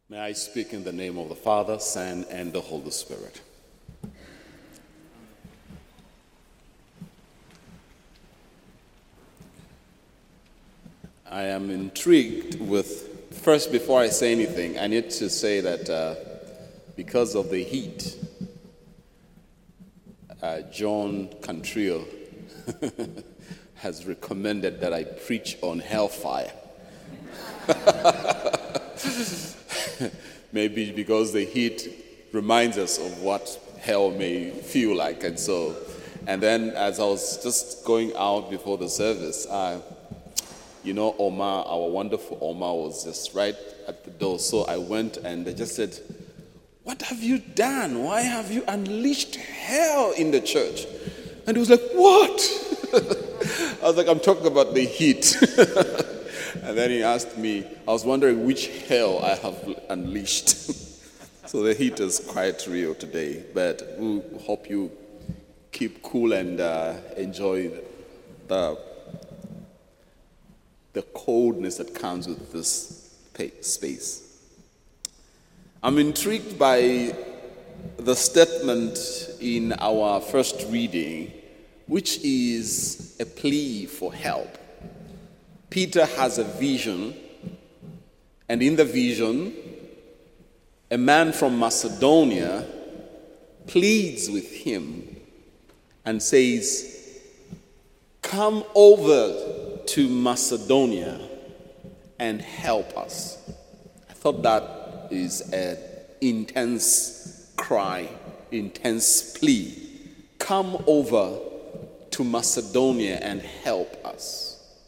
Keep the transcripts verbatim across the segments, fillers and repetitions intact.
May I speak in the name of the Father, Son, and the Holy Spirit. I am intrigued with, first before I say anything, I need to say that uh, because of the heat, uh, John Cantrell has recommended that I preach on hellfire. Maybe because the heat reminds us of what hell may feel like. And so, and then as I was just going out before the service, uh, you know, Omar, our wonderful Omar, was just right at the door. So I went and I just said, "What have you done? Why have you unleashed hell in the church?" And he was like, "What?" I was like, "I'm talking about the heat." And then he asked me, I was wondering which hell I have unleashed. So the heat is quite real today, but we hope you keep cool and uh, enjoy the, the coldness that comes with this space. I'm intrigued by the statement in our first reading, which is a plea for help. Peter has a vision, and in the vision, a man from Macedonia pleads with him and says, "Come over to Macedonia and help us." I thought that is an intense cry, intense plea. Come over to Macedonia and help us.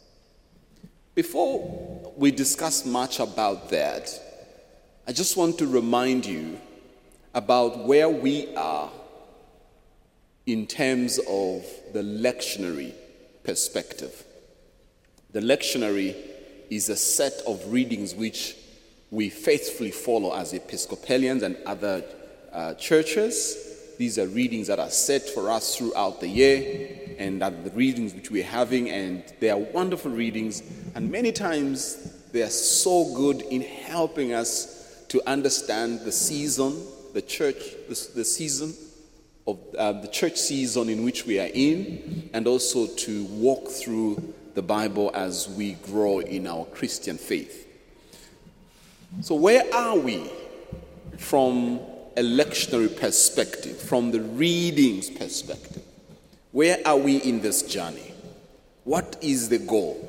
Before we discuss much about that, I just want to remind you about where we are in terms of the lectionary perspective. The lectionary is a set of readings which we faithfully follow as Episcopalians and other uh, churches. These are readings that are set for us throughout the year, and are the readings which we're having, and they are wonderful readings, and many times they are so good in helping us to understand the season, the church, the, the season of uh, the church season in which we are in, and also to walk through the Bible as we grow in our Christian faith. So where are we from a lectionary perspective, from the readings perspective? Where are we in this journey? What is the goal?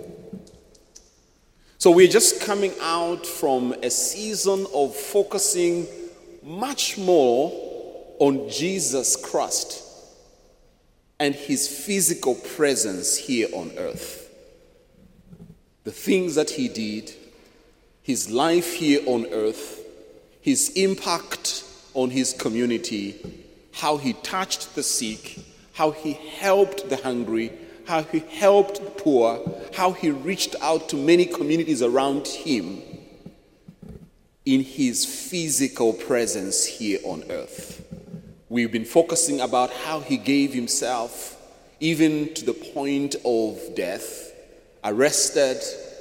So we're just coming out from a season of focusing much more on Jesus Christ and his physical presence here on earth. The things that he did, his life here on earth, his impact on his community, how he touched the sick, how he helped the hungry, how he helped the poor, how he reached out to many communities around him in his physical presence here on earth. We've been focusing about how he gave himself even to the point of death, arrested,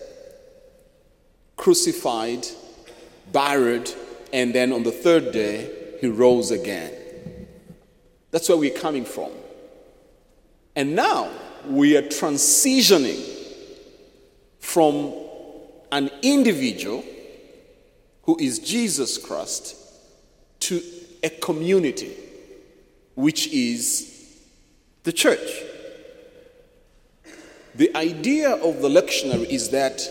crucified, buried, and then on the third day, he rose again. That's where we're coming from. And now we are transitioning from an individual who is Jesus Christ to a community, which is the church. The idea of the lectionary is that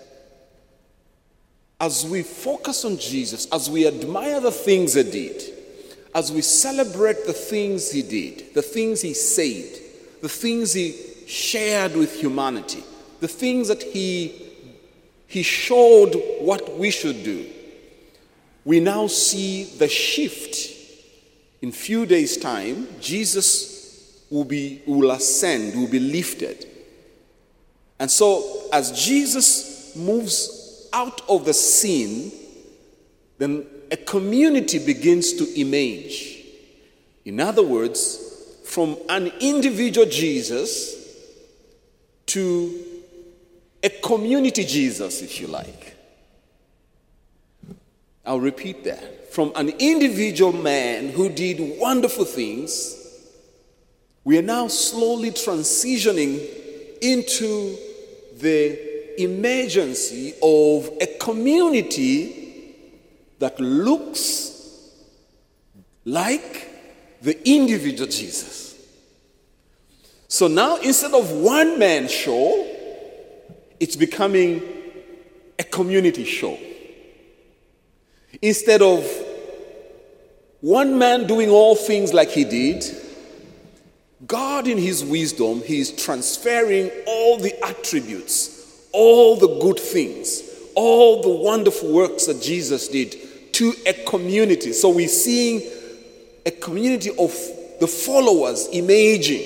as we focus on Jesus, as we admire the things he did, as we celebrate the things he did, the things he said, the things he shared with humanity, the things that he, he showed what we should do, we now see the shift. In few days' time, Jesus will be will ascend, will be lifted. And so as Jesus moves out of the scene, then a community begins to emerge. In other words, from an individual Jesus to a, a community Jesus, if you like. I'll repeat that. From an individual man who did wonderful things, we are now slowly transitioning into the emergency of a community that looks like the individual Jesus. So now, instead of one man show, it's becoming a community show. Instead of one man doing all things like he did, God in his wisdom, he is transferring all the attributes, all the good things, all the wonderful works that Jesus did to a community. So we're seeing a community of the followers emerging.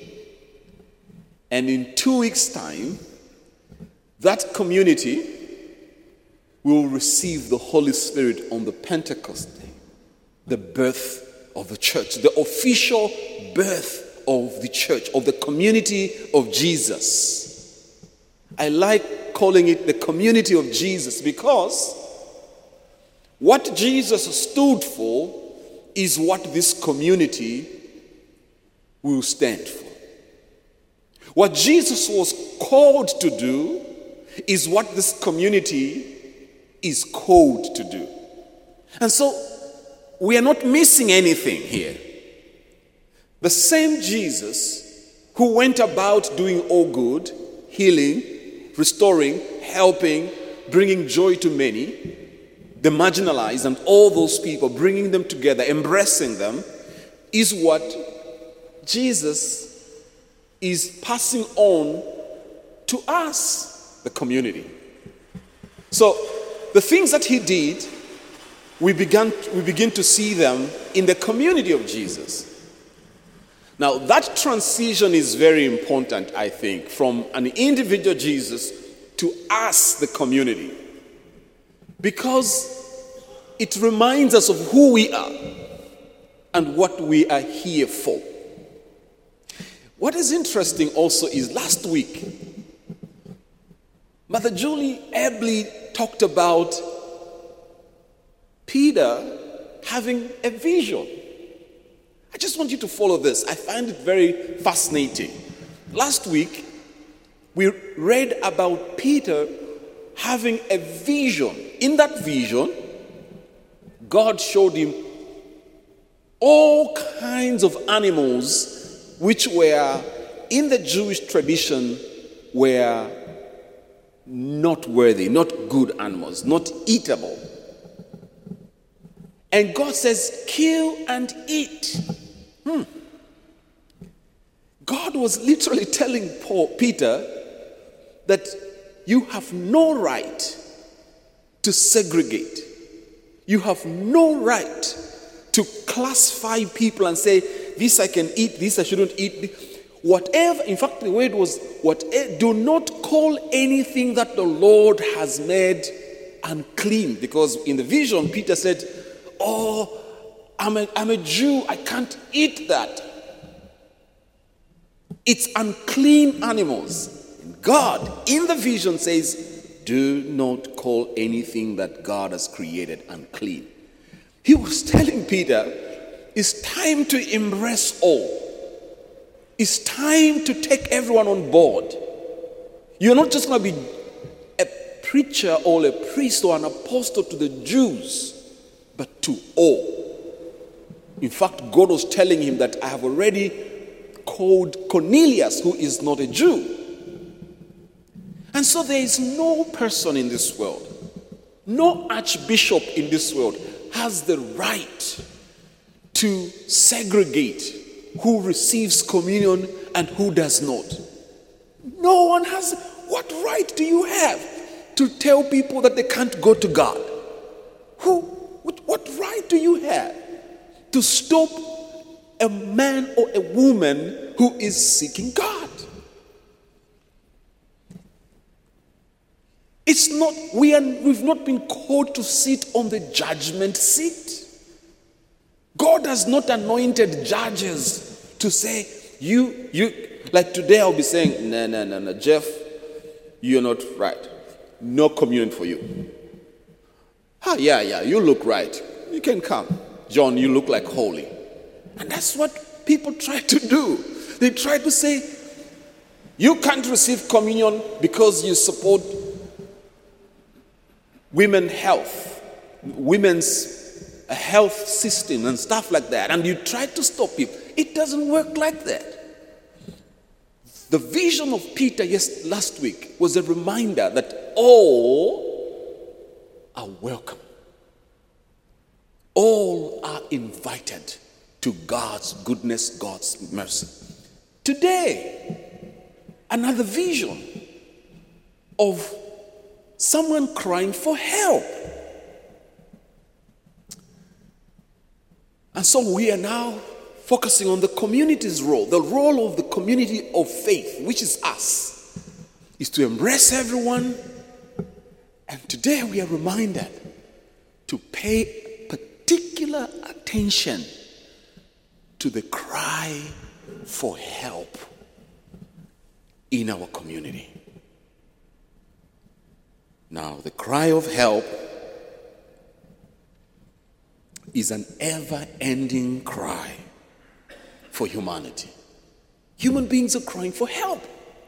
And in two weeks' time, that community will receive the Holy Spirit on the Pentecost day, the birth of the church, the official birth of the church, of the community of Jesus. I like calling it the community of Jesus because what Jesus stood for is what this community will stand for. What Jesus was called to do is what this community is called to do. And so we are not missing anything here. The same Jesus who went about doing all good, healing, restoring, helping, bringing joy to many, the marginalized and all those people, bringing them together, embracing them, is what Jesus is passing on to us, the community. So the things that he did, we began we begin to see them in the community of Jesus. Now that transition is very important, I think, from an individual Jesus to us, the community, because it reminds us of who we are and what we are here for. What is interesting also is last week, Mother Julie ably talked about Peter having a vision. I just want you to follow this. I find it very fascinating. Last week, we read about Peter having a vision. In that vision, God showed him all kinds of animals which were, in the Jewish tradition, were not worthy, not good animals, not eatable. And God says, kill and eat. Hmm. God was literally telling Paul, Peter that you have no right to segregate. You have no right to classify people and say, this I can eat, this I shouldn't eat. Whatever, in fact, the word was, whatever, do not call anything that the Lord has made unclean. Because in the vision, Peter said, oh, I'm a, I'm a Jew, I can't eat that. It's unclean animals. And God, in the vision, says, do not call anything that God has created unclean. He was telling Peter, it's time to embrace all. It's time to take everyone on board. You're not just going to be a preacher or a priest or an apostle to the Jews, but to all. In fact, God was telling him that I have already called Cornelius, who is not a Jew. And so there is no person in this world, no archbishop in this world has the right to segregate who receives communion and who does not. No one has. What right do you have to tell people that they can't go to God? Who? What, what right do you have to stop a man or a woman who is seeking God? It's not, we are, we've not been called to sit on the judgment seat. God has not anointed judges to say, you, you, like today I'll be saying, no, no, no, no, Jeff, you're not right. No communion for you. Ah, yeah, yeah, you look right. You can come. John, you look like holy. And that's what people try to do. They try to say, you can't receive communion because you support women's health, women's health system and stuff like that. And you try to stop people. It doesn't work like that. The vision of Peter yes, last week was a reminder that all are welcome. All are invited to God's goodness, God's mercy. Today, another vision of someone crying for help. And so we are now focusing on the community's role. The role of the community of faith, which is us, is to embrace everyone. And today we are reminded to pay particular attention to the cry for help in our community. Now, the cry of help is an ever-ending cry for humanity. Human beings are crying for help.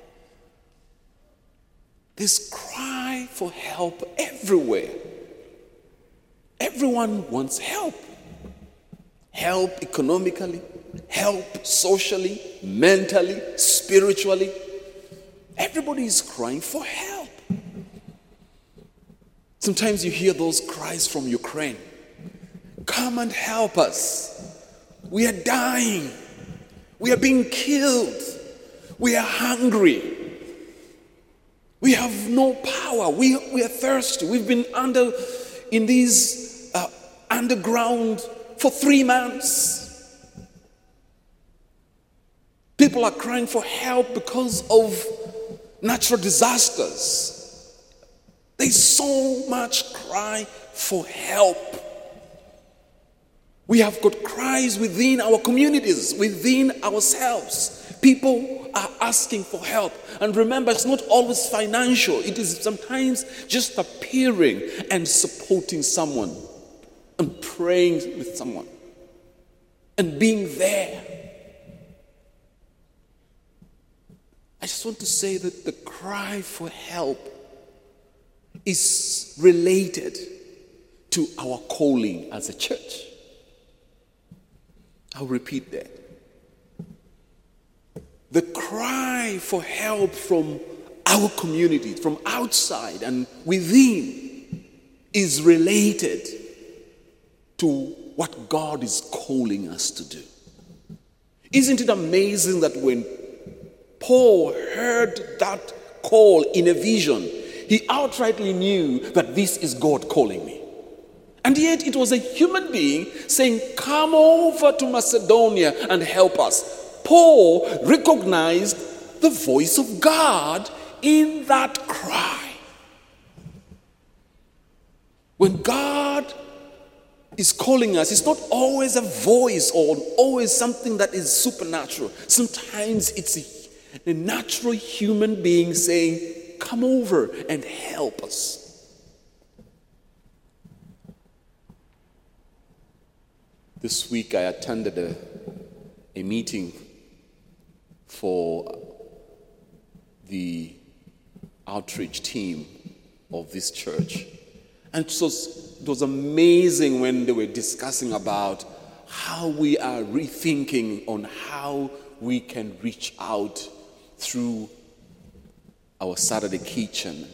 There's cry for help everywhere. Everyone wants help. Help economically, help socially, mentally, spiritually. Everybody is crying for help. Sometimes you hear those cries from Ukraine. Come and help us. We are dying. We are being killed. We are hungry. We have no power. We, we are thirsty. We've been under in these uh, underground for three months. People are crying for help because of natural disasters. There's so much cry for help. We have got cries within our communities, within ourselves. People are asking for help. And remember, it's not always financial. It is sometimes just appearing and supporting someone and praying with someone and being there. I just want to say that the cry for help is related to our calling as a church. I'll repeat that. The cry for help from our community, from outside and within, is related to what God is calling us to do. Isn't it amazing that when Paul heard that call in a vision, he outrightly knew that this is God calling me. And yet it was a human being saying, come over to Macedonia and help us. Paul recognized the voice of God in that cry. When God is calling us, it's not always a voice or always something that is supernatural. Sometimes it's a, a natural human being saying, come over and help us. This week I attended a, a meeting for the outreach team of this church. And it was, it was amazing when they were discussing about how we are rethinking on how we can reach out through our Saturday kitchen.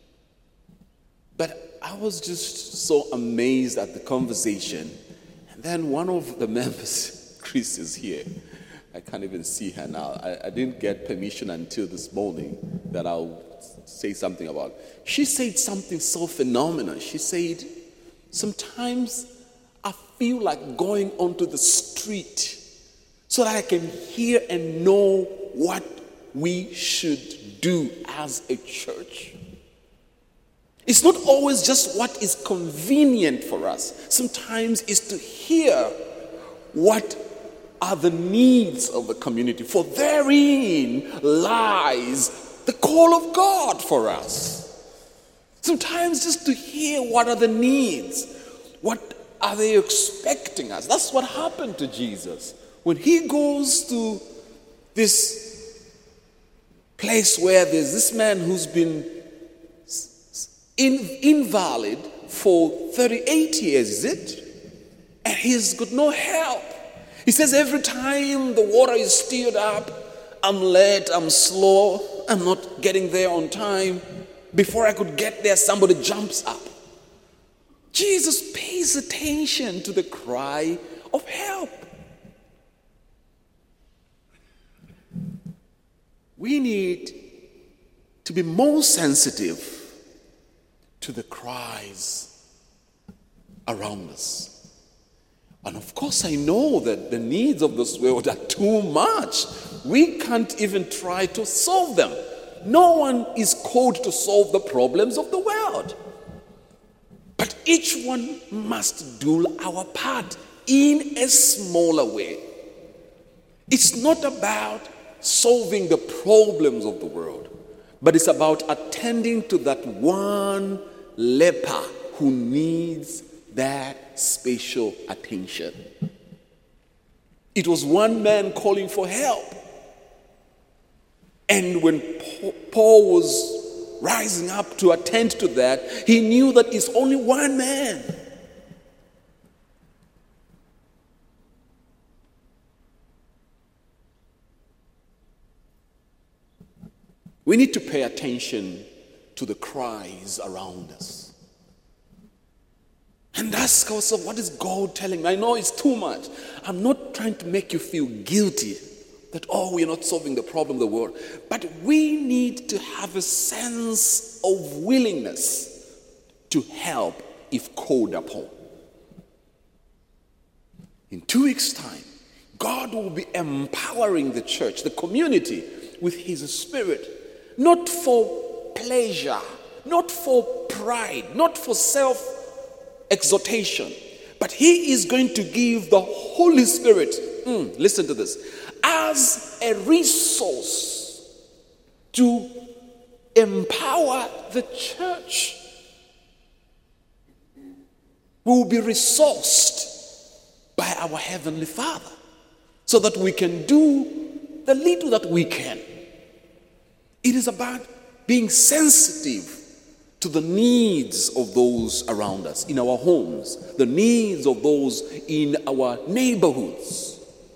But I was just so amazed at the conversation. And then one of the members, Chris, is here. I can't even see her now. I, I didn't get permission until this morning that I'll say something about. She said something so phenomenal. She said, sometimes I feel like going onto the street so that I can hear and know what we should do as a church. It's not always just what is convenient for us. Sometimes it's to hear what are the needs of the community. For therein lies the call of God for us. Sometimes just to hear what are the needs, what are they expecting us. That's what happened to Jesus. When he goes to this place where there's this man who's been in, invalid for thirty-eight years, is it? And he's got no help. He says every time the water is stirred up, I'm late, I'm slow, I'm not getting there on time. Before I could get there, somebody jumps up. Jesus pays attention to the cry of help. We need to be more sensitive to the cries around us. And of course, I know that the needs of this world are too much. We can't even try to solve them. No one is called to solve the problems of the world. But each one must do our part in a smaller way. It's not about solving the problems of the world, but it's about attending to that one leper who needs that special attention. It was one man calling for help. And when Paul was rising up to attend to that, he knew that it's only one man. We need to pay attention to the cries around us. And ask ourselves, what is God telling me? I know it's too much. I'm not trying to make you feel guilty that, oh, we're not solving the problem of the world. But we need to have a sense of willingness to help if called upon. In two weeks' time, God will be empowering the church, the community, with his spirit, not for pleasure, not for pride, not for self-exhortation, but he is going to give the Holy Spirit, mm, listen to this, as a resource to empower the church. We will be resourced by our Heavenly Father so that we can do the little that we can. It is about being sensitive to the needs of those around us, in our homes, the needs of those in our neighborhoods.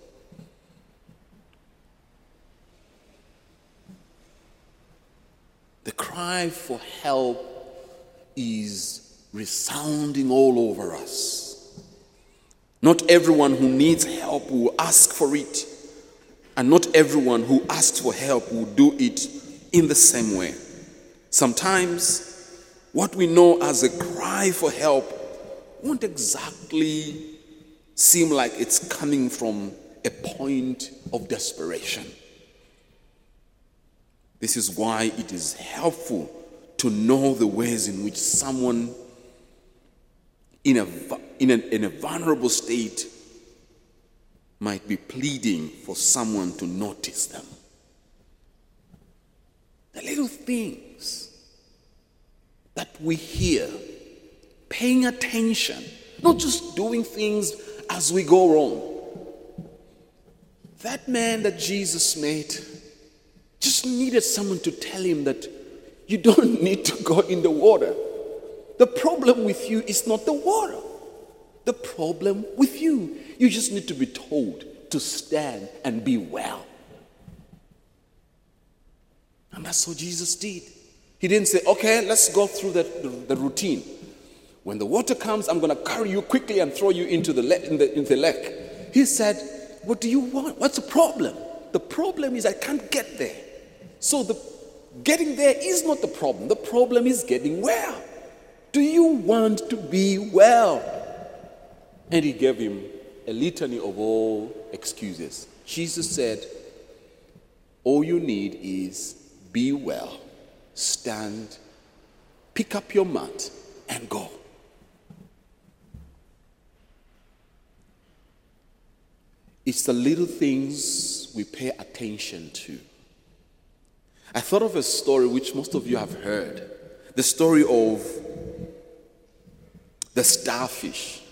The cry for help is resounding all over us. Not everyone who needs help will ask for it, and not everyone who asks for help will do it in the same way. Sometimes what we know as a cry for help won't exactly seem like it's coming from a point of desperation. This is why it is helpful to know the ways in which someone in a, in a, in a vulnerable state might be pleading for someone to notice them. The little things that we hear, paying attention, not just doing things as we go wrong. That man that Jesus made just needed someone to tell him that you don't need to go in the water. The problem with you is not the water. The problem with you, you just need to be told to stand and be well. And that's what Jesus did. He didn't say, okay, let's go through the, the, the routine. When the water comes, I'm going to carry you quickly and throw you into the, le- in the, in the lake. He said, what do you want? What's the problem? The problem is I can't get there. So the getting there is not the problem. The problem is getting well. Do you want to be well? And he gave him a litany of all excuses. Jesus said, all you need is be well, stand, pick up your mat, and go. It's the little things we pay attention to. I thought of a story which most of you have heard. The story of the starfish.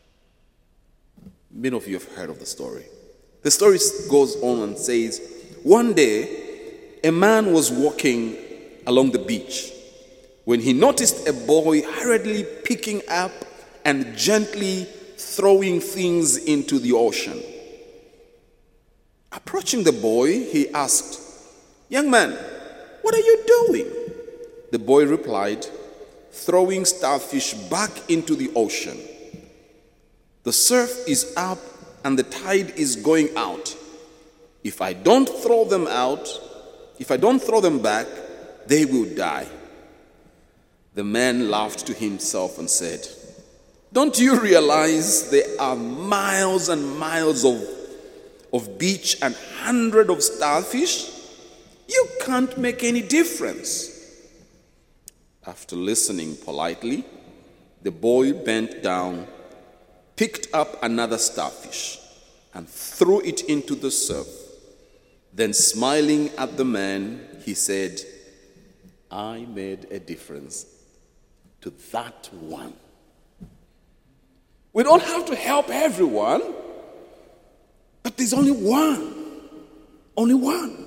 Many of you have heard of the story. The story goes on and says, one day, a man was walking along the beach when he noticed a boy hurriedly picking up and gently throwing things into the ocean. Approaching the boy, he asked, "Young man, what are you doing?" The boy replied, "Throwing starfish back into the ocean. The surf is up and the tide is going out. If I don't throw them out, if I don't throw them back, they will die." The man laughed to himself and said, "Don't you realize there are miles and miles of, of beach and hundreds of starfish? You can't make any difference." After listening politely, the boy bent down, picked up another starfish, and threw it into the surf. Then, smiling at the man, he said, "I made a difference to that one." We don't have to help everyone, but there's only one. Only one.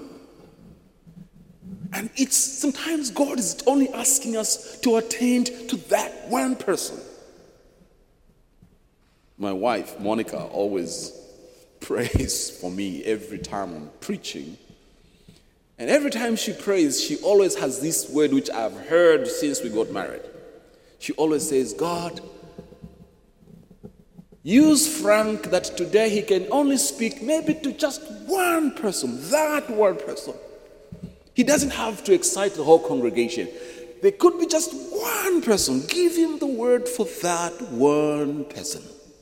And it's sometimes God is only asking us to attend to that one person. My wife, Monica, always prays for me every time I'm preaching. And every time she prays, she always has this word which I've heard since we got married. She always says, "God, use Frank that today he can only speak maybe to just one person, that one person. He doesn't have to excite the whole congregation. There could be just one person. Give him the word for that one person.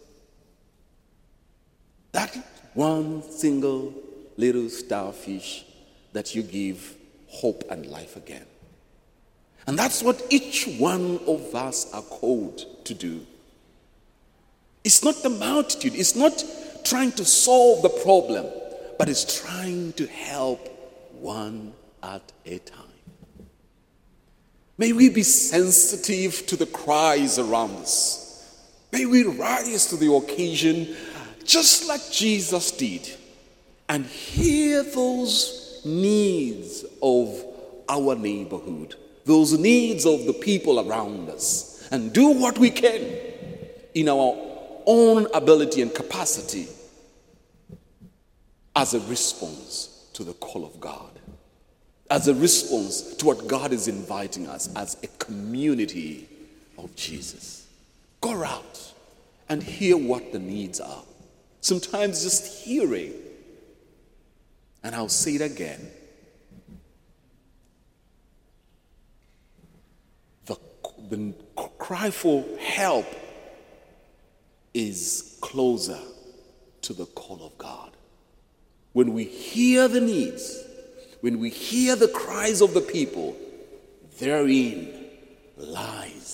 That one single little starfish that you give hope and life again." And that's what each one of us are called to do. It's not the multitude. It's not trying to solve the problem, but it's trying to help one at a time. May we be sensitive to the cries around us. May we rise to the occasion just like Jesus did and hear those needs of our neighborhood, those needs of the people around us, and do what we can in our own ability and capacity as a response to the call of God, as a response to what God is inviting us as a community of Jesus. Go out and hear what the needs are. Sometimes just hearing, and I'll say it again, the, the cry for help is closer to the call of God. When we hear the needs, when we hear the cries of the people, therein lies